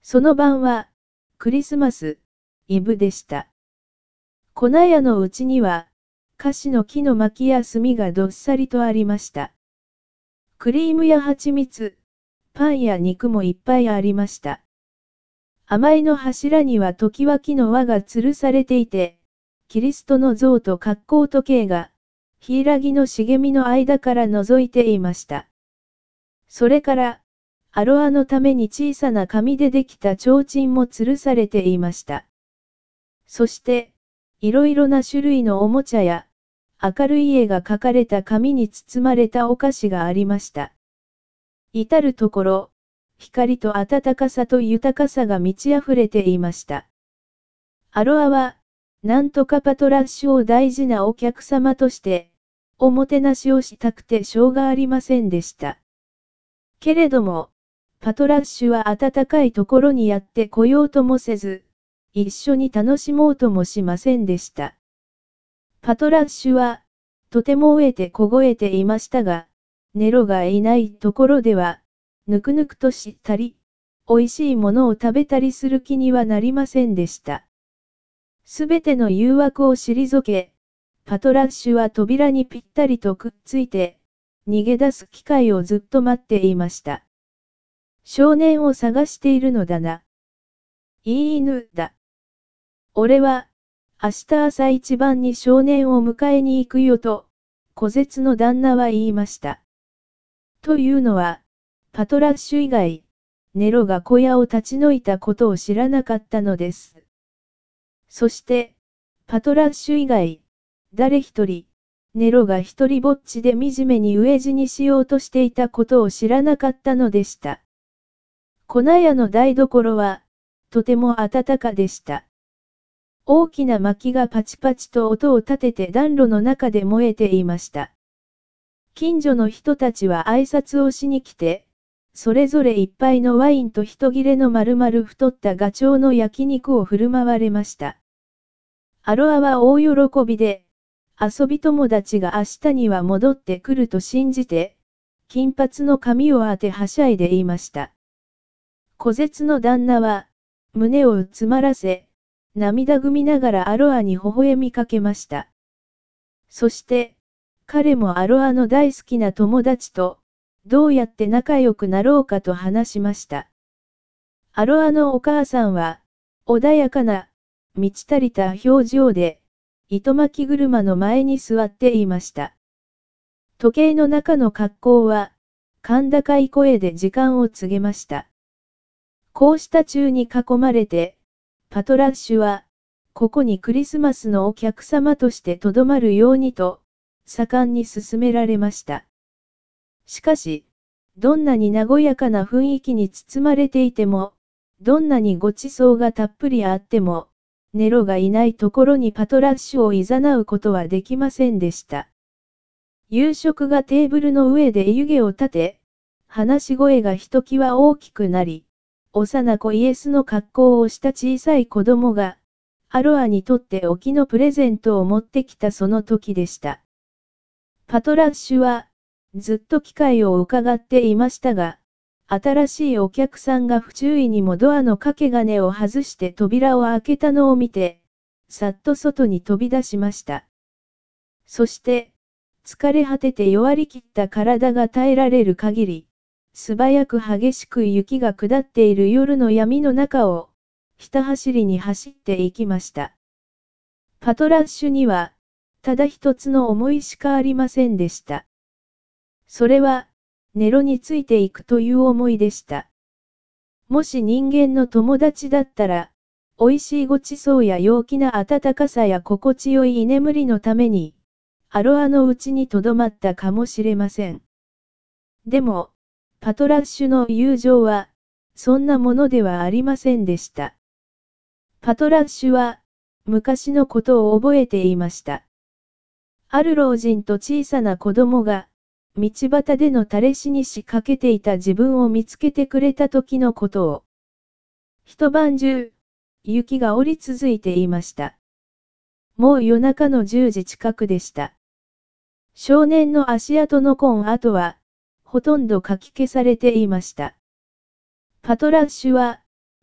その晩は、クリスマス、イブでした。粉屋のうちには、菓子の木の薪や炭がどっさりとありました。クリームや蜂蜜、パンや肉もいっぱいありました。甘いの柱には時々の輪が吊るされていて、キリストの像と格好時計が、柊の茂みの間から覗いていました。それから、アロアのために小さな紙でできた提灯も吊るされていました。そして、いろいろな種類のおもちゃや、明るい絵が描かれた紙に包まれたお菓子がありました。至るところ、光と温かさと豊かさが満ち溢れていました。アロアは、なんとかパトラッシュを大事なお客様として、おもてなしをしたくてしょうがありませんでした。けれども、パトラッシュは暖かいところにやってこようともせず、一緒に楽しもうともしませんでした。パトラッシュは、とても飢えて凍えていましたが、ネロがいないところでは、ぬくぬくとしたり、美味しいものを食べたりする気にはなりませんでした。すべての誘惑を退け、パトラッシュは扉にぴったりとくっついて、逃げ出す機会をずっと待っていました。少年を探しているのだな。いい犬だ。俺は、明日朝一番に少年を迎えに行くよと、小絶の旦那は言いました。というのは、パトラッシュ以外、ネロが小屋を立ち退いたことを知らなかったのです。そして、パトラッシュ以外、誰一人、ネロが一人ぼっちで惨めに飢え死にしようとしていたことを知らなかったのでした。粉屋の台所は、とても暖かでした。大きな薪がパチパチと音を立てて暖炉の中で燃えていました。近所の人たちは挨拶をしに来て、それぞれ一杯のワインと一切れの丸々太ったガチョウの焼肉を振る舞われました。アロアは大喜びで、遊び友達が明日には戻ってくると信じて、金髪の髪を当てはしゃいで言いました。小絶の旦那は、胸を詰まらせ、涙ぐみながらアロアに微笑みかけました。そして、彼もアロアの大好きな友達と、どうやって仲良くなろうかと話しました。アロアのお母さんは、穏やかな、満ち足りた表情で、糸巻き車の前に座っていました。時計の中の格好は、甲高い声で時間を告げました。こうした中に囲まれて、パトラッシュは、ここにクリスマスのお客様としてとどまるようにと、盛んに勧められました。しかし、どんなに和やかな雰囲気に包まれていても、どんなにごちそうがたっぷりあっても、ネロがいないところにパトラッシュを誘うことはできませんでした。夕食がテーブルの上で湯気を立て、話し声がひときわ大きくなり、幼子イエスの格好をした小さい子供が、アロアにとって沖のプレゼントを持ってきたその時でした。パトラッシュは、ずっと機会を伺っていましたが、新しいお客さんが不注意にもドアの掛け金を外して扉を開けたのを見て、さっと外に飛び出しました。そして、疲れ果てて弱りきった体が耐えられる限り、素早く激しく雪が下っている夜の闇の中を、ひた走りに走っていきました。パトラッシュには、ただ一つの思いしかありませんでした。それは、ネロについていくという思いでした。もし人間の友達だったら、美味しいごちそうや陽気な暖かさや心地よい居眠りのために、アロアのうちに留まったかもしれません。でも、パトラッシュの友情は、そんなものではありませんでした。パトラッシュは、昔のことを覚えていました。ある老人と小さな子供が、道端での垂れ死にしかけていた自分を見つけてくれた時のことを。一晩中、雪が降り続いていました。もう夜中の10時近くでした。少年の足跡の痕跡は、ほとんどかき消されていました。パトラッシュは、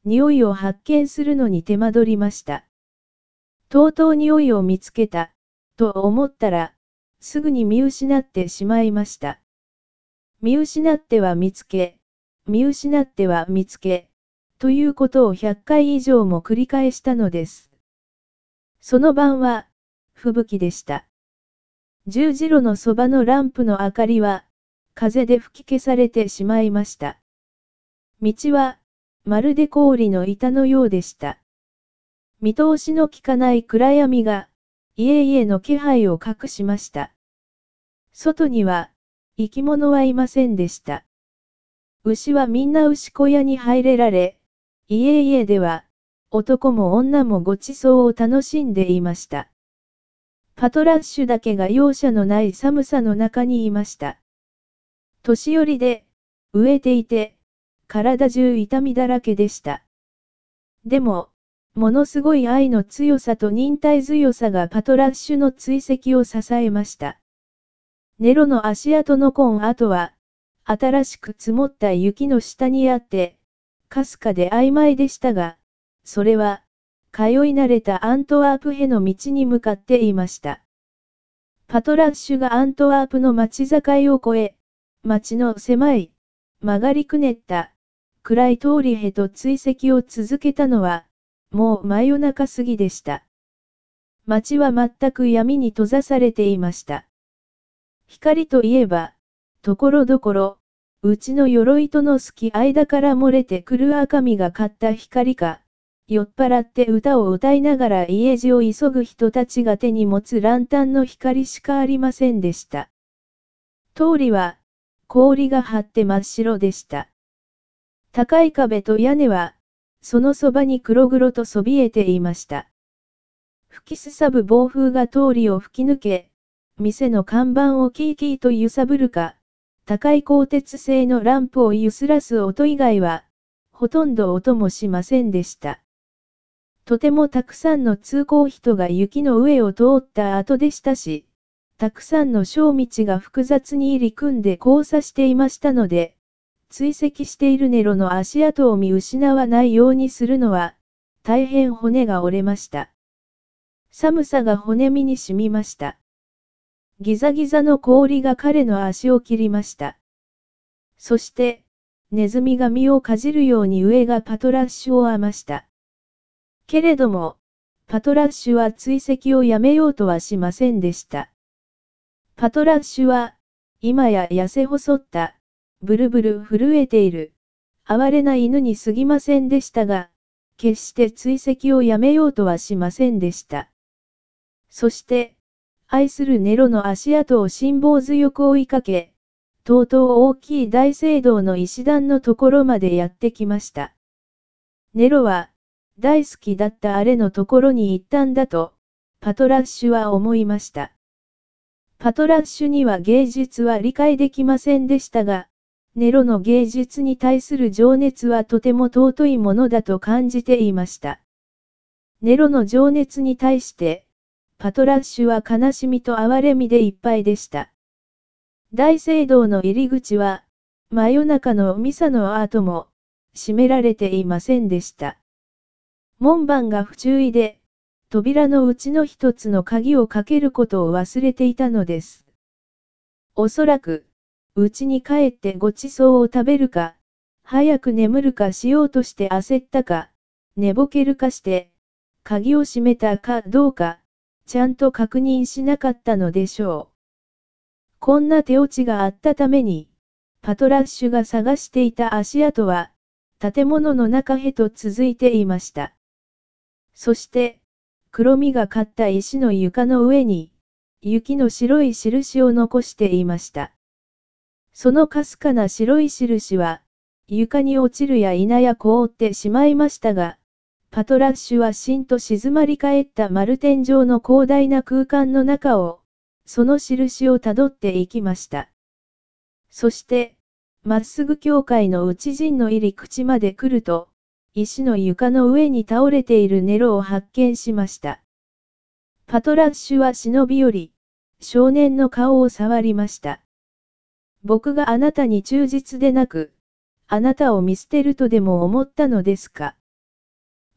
匂いを発見するのに手間取りました。とうとう匂いを見つけた、と思ったら、すぐに見失ってしまいました。見失っては見つけ、見失っては見つけ、ということを100回以上も繰り返したのです。その晩は、吹雪でした。十字路のそばのランプの明かりは、風で吹き消されてしまいました。道は、まるで氷の板のようでした。見通しのきかない暗闇が、家々の気配を隠しました。外には、生き物はいませんでした。牛はみんな牛小屋に入れられ、家々では、男も女もごちそうを楽しんでいました。パトラッシュだけが容赦のない寒さの中にいました。年寄りで、飢えていて、体中痛みだらけでした。でも、ものすごい愛の強さと忍耐強さがパトラッシュの追跡を支えました。ネロの足跡の跡は、新しく積もった雪の下にあって、かすかで曖昧でしたが、それは、通い慣れたアントワープへの道に向かっていました。パトラッシュがアントワープの町境を越え、町の狭い、曲がりくねった、暗い通りへと追跡を続けたのは、もう真夜中過ぎでした。町は全く闇に閉ざされていました。光といえば、ところどころ、うちの鎧との隙間から漏れてくる赤みがかった光か、酔っ払って歌を歌いながら家路を急ぐ人たちが手に持つランタンの光しかありませんでした。通りは、氷が張って真っ白でした。高い壁と屋根は、そのそばに黒々とそびえていました。吹きすさぶ暴風が通りを吹き抜け、店の看板をキーキーと揺さぶるか、高い鋼鉄製のランプを揺すらす音以外は、ほとんど音もしませんでした。とてもたくさんの通行人が雪の上を通った後でしたし、たくさんの小道が複雑に入り組んで交差していましたので、追跡しているネロの足跡を見失わないようにするのは、大変骨が折れました。寒さが骨身に染みました。ギザギザの氷が彼の足を切りました。そして、ネズミが身をかじるように上がパトラッシュを編ました。けれども、パトラッシュは追跡をやめようとはしませんでした。パトラッシュは、今や痩せ細った、ブルブル震えている、哀れな犬に過ぎませんでしたが、決して追跡をやめようとはしませんでした。そして、愛するネロの足跡を辛抱強く追いかけ、とうとう大きい大聖堂の石段のところまでやってきました。ネロは、大好きだったあれのところに行ったんだと、パトラッシュは思いました。パトラッシュには芸術は理解できませんでしたが、ネロの芸術に対する情熱はとても尊いものだと感じていました。ネロの情熱に対して、パトラッシュは悲しみと哀れみでいっぱいでした。大聖堂の入り口は、真夜中のミサの後も、閉められていませんでした。門番が不注意で、扉のうちの一つの鍵をかけることを忘れていたのです。おそらく、家に帰ってごちそうを食べるか、早く眠るかしようとして焦ったか、寝ぼけるかして、鍵を閉めたかどうか、ちゃんと確認しなかったのでしょう。こんな手落ちがあったために、パトラッシュが探していた足跡は、建物の中へと続いていました。そして、黒みがかった石の床の上に、雪の白い印を残していました。そのかすかな白い印は、床に落ちるや否や凍ってしまいましたが、パトラッシュはしんと静まり返った丸天井の広大な空間の中を、その印をたどっていきました。そして、まっすぐ教会の内陣の入り口まで来ると、石の床の上に倒れているネロを発見しました。パトラッシュは忍び寄り、少年の顔を触りました。僕があなたに忠実でなく、あなたを見捨てるとでも思ったのですか。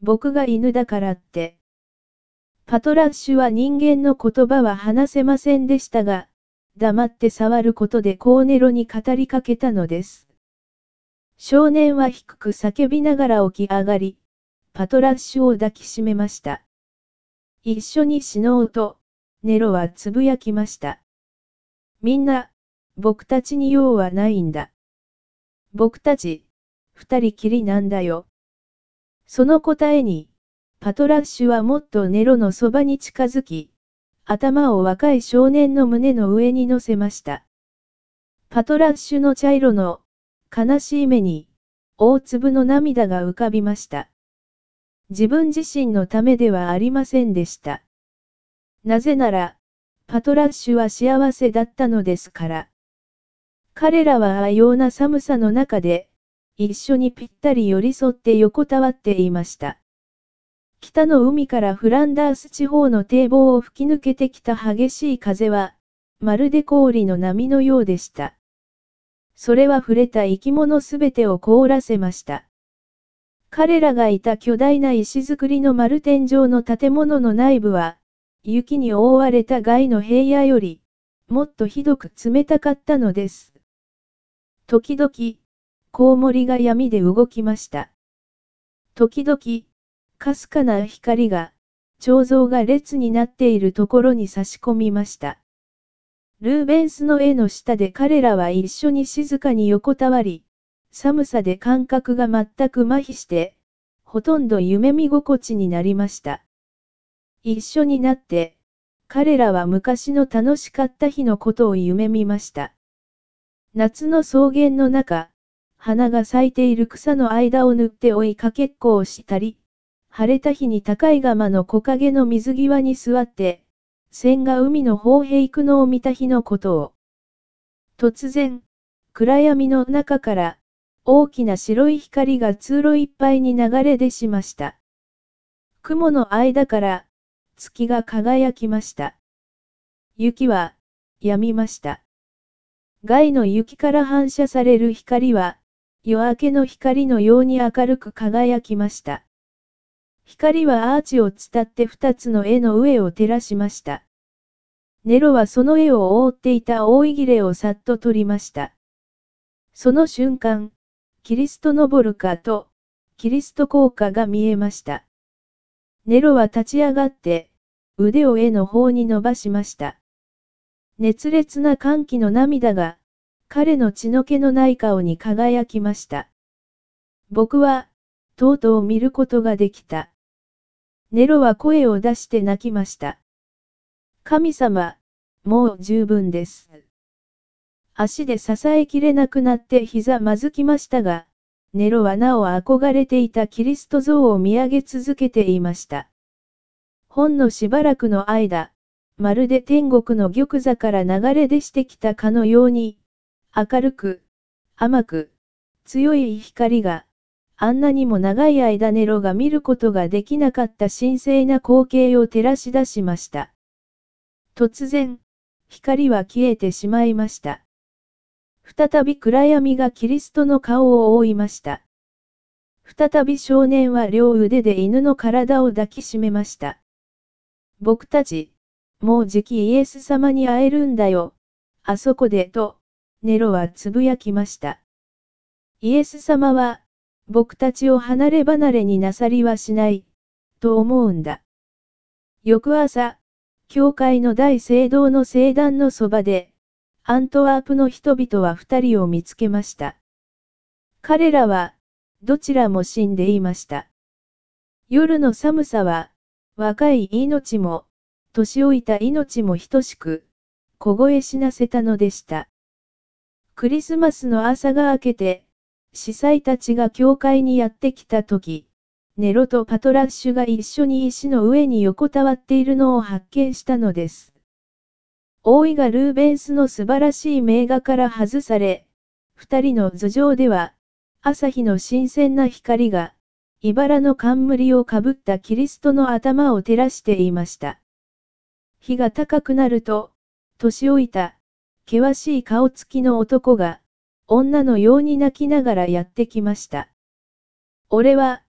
僕が犬だからって。パトラッシュは人間の言葉は話せませんでしたが、黙って触ることでコーネロに語りかけたのです。少年は低く叫びながら起き上がり、パトラッシュを抱きしめました。一緒に死のうと、ネロはつぶやきました。みんな、僕たちに用はないんだ。僕たち、二人きりなんだよ。その答えに、パトラッシュはもっとネロのそばに近づき、頭を若い少年の胸の上に乗せました。パトラッシュの茶色の、悲しい目に、大粒の涙が浮かびました。自分自身のためではありませんでした。なぜなら、パトラッシュは幸せだったのですから。彼らは異様な寒さの中で、一緒にぴったり寄り添って横たわっていました。北の海からフランダース地方の堤防を吹き抜けてきた激しい風は、まるで氷の波のようでした。それは触れた生き物すべてを凍らせました。彼らがいた巨大な石造りの丸天井の建物の内部は、雪に覆われた外の平野より、もっとひどく冷たかったのです。時々、コウモリが闇で動きました。時々、かすかな光が、彫像が列になっているところに差し込みました。ルーベンスの絵の下で彼らは一緒に静かに横たわり、寒さで感覚が全く麻痺して、ほとんど夢見心地になりました。一緒になって、彼らは昔の楽しかった日のことを夢見ました。夏の草原の中、花が咲いている草の間を縫って追いかけっこをしたり、晴れた日に高い釜の木陰の水際に座って、千が海の方へ行くのを見た日のことを。突然、暗闇の中から、大きな白い光が通路いっぱいに流れ出しました。雲の間から、月が輝きました。雪は、止みました。外の雪から反射される光は、夜明けの光のように明るく輝きました。光はアーチを伝って二つの絵の上を照らしました。ネロはその絵を覆っていた覆い切れをさっと取りました。その瞬間、キリストのボルカと、キリスト効果が見えました。ネロは立ち上がって、腕を絵の方に伸ばしました。熱烈な歓喜の涙が、彼の血の気のない顔に輝きました。僕は、とうとう見ることができた。ネロは声を出して泣きました。神様、もう十分です。足で支えきれなくなって膝まずきましたが、ネロはなお憧れていたキリスト像を見上げ続けていました。ほんのしばらくの間、まるで天国の玉座から流れ出してきたかのように、明るく、甘く、強い光が、あんなにも長い間ネロが見ることができなかった神聖な光景を照らし出しました。突然、光は消えてしまいました。再び暗闇がキリストの顔を覆いました。再び少年は両腕で犬の体を抱きしめました。僕たち、もうじきイエス様に会えるんだよ。あそこでと、ネロはつぶやきました。イエス様は、僕たちを離れ離れになさりはしない、と思うんだ。翌朝、教会の大聖堂の聖壇のそばで、アントワープの人々は二人を見つけました。彼らは、どちらも死んでいました。夜の寒さは、若い命も、年老いた命も等しく、凍え死なせたのでした。クリスマスの朝が明けて、司祭たちが教会にやってきたとき、ネロとパトラッシュが一緒に石の上に横たわっているのを発見したのです。大井がルーベンスの素晴らしい名画から外され、二人の頭上では、朝日の新鮮な光が、茨の冠をかぶったキリストの頭を照らしていました。日が高くなると、年老いた、険しい顔つきの男が、女のように泣きながらやってきました。俺は、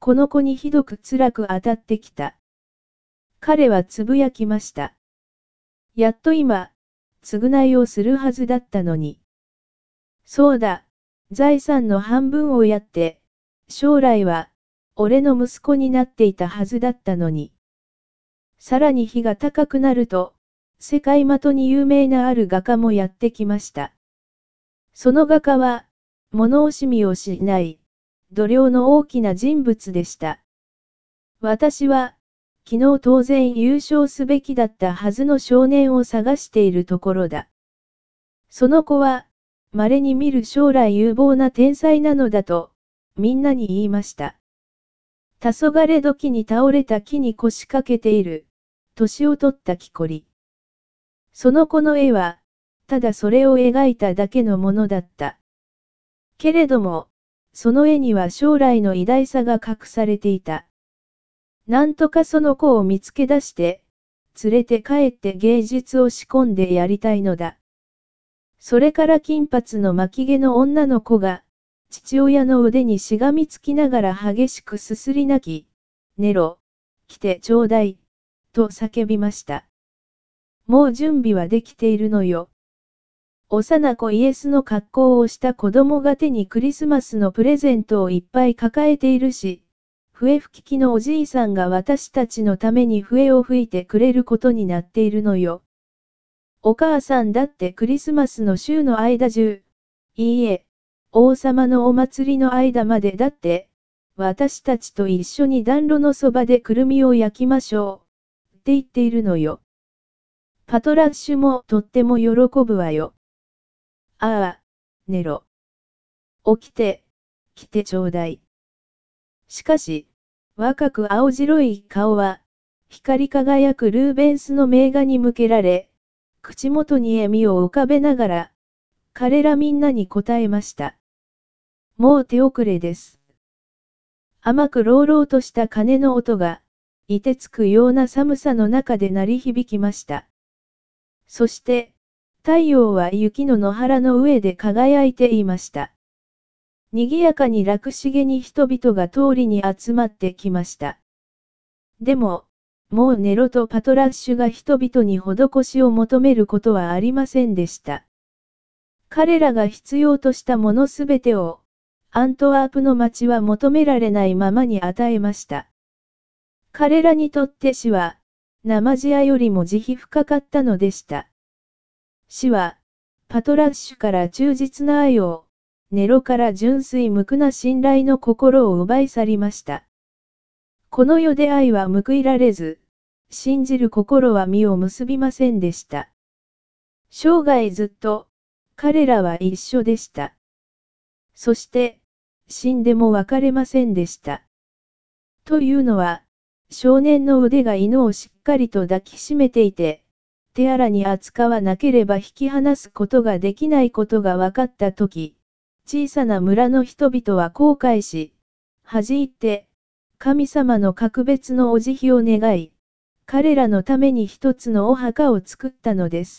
この子にひどく辛く当たってきた。彼はつぶやきました。やっと今、償いをするはずだったのに。そうだ、財産の半分をやって、将来は、俺の息子になっていたはずだったのに。さらに日が高くなると、世界的に有名なある画家もやってきました。その画家は、物惜しみをしない、度量の大きな人物でした。私は、昨日当然優勝すべきだったはずの少年を探しているところだ。その子は、稀に見る将来有望な天才なのだと、みんなに言いました。黄昏時に倒れた木に腰掛けている、年を取った木こり。その子の絵は、ただそれを描いただけのものだった。けれども、その絵には将来の偉大さが隠されていた。なんとかその子を見つけ出して、連れて帰って芸術を仕込んでやりたいのだ。それから金髪の巻き毛の女の子が、父親の腕にしがみつきながら激しくすすり泣き、ネロ、来てちょうだい、と叫びました。もう準備はできているのよ。幼子イエスの格好をした子供が手にクリスマスのプレゼントをいっぱい抱えているし、笛吹き機のおじいさんが私たちのために笛を吹いてくれることになっているのよ。お母さんだってクリスマスの週の間中、いいえ、王様のお祭りの間までだって、私たちと一緒に暖炉のそばでくるみを焼きましょう、って言っているのよ。パトラッシュもとっても喜ぶわよ。ああ、ネロ。起きて、来てちょうだい。しかし、若く青白い顔は、光り輝くルーベンスの名画に向けられ、口元に笑みを浮かべながら、彼らみんなに答えました。もう手遅れです。甘く朗々とした鐘の音が、凍てつくような寒さの中で鳴り響きました。そして、太陽は雪の野原の上で輝いていました。賑やかに楽しげに人々が通りに集まってきました。でも、もうネロとパトラッシュが人々に施しを求めることはありませんでした。彼らが必要としたものすべてを、アントワープの町は求められないままに与えました。彼らにとって死は、生地屋よりも慈悲深かったのでした。死は、パトラッシュから忠実な愛を、ネロから純粋無垢な信頼の心を奪い去りました。この世で愛は報いられず、信じる心は実を結びませんでした。生涯ずっと、彼らは一緒でした。そして、死んでも別れませんでした。というのは、少年の腕が犬をしっかりと抱きしめていて、手荒に扱わなければ引き離すことができないことが分かったとき、小さな村の人々は後悔し、恥じって、神様の格別のお慈悲を願い、彼らのために一つのお墓を作ったのです。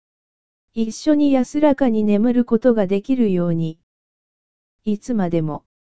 一緒に安らかに眠ることができるように、いつまでも。